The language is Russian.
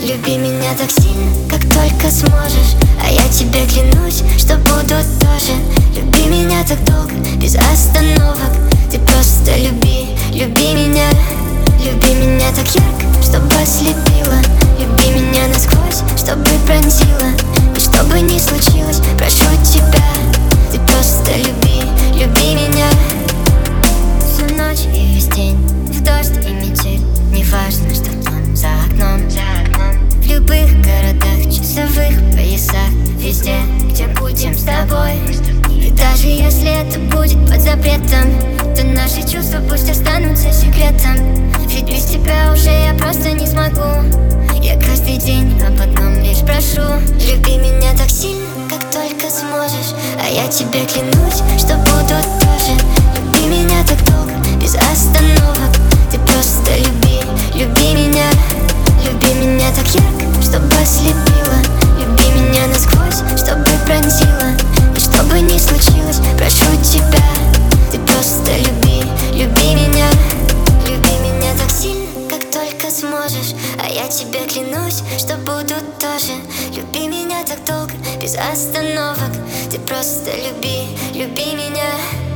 Люби меня так сильно, как только сможешь. А я тебе клянусь, что буду тоже. Люби меня так долго, без остановок. Ты просто люби, люби меня. Люби меня так ярко, чтобы ослепила. Люби меня насквозь, чтобы пронзила. И что бы ни случилось, прошу тебя, ты просто люби, люби меня. Всю ночь и весь день, в дождь и метель, неважно, что там за окном. В любых городах, часовых поясах, везде, где будем с тобой. И даже если это будет под запретом, то наши чувства пусть останутся секретом. Ведь без тебя уже я просто не смогу. Я каждый день об одном лишь прошу. Люби меня так сильно, как только сможешь. А я тебе клянусь, что буду тоже. Люби меня так долго, без остановок. Ты просто люби, люби меня. Люби меня так ярко, чтобы ослепила. Люби меня насквозь, чтобы пронзила. И что бы ни случилось, прошу тебя, ты просто люби, люби меня. Люби меня так сильно, как только сможешь. А я тебе клянусь, что буду тоже. Люби меня так долго, без остановок. Ты просто люби, люби меня.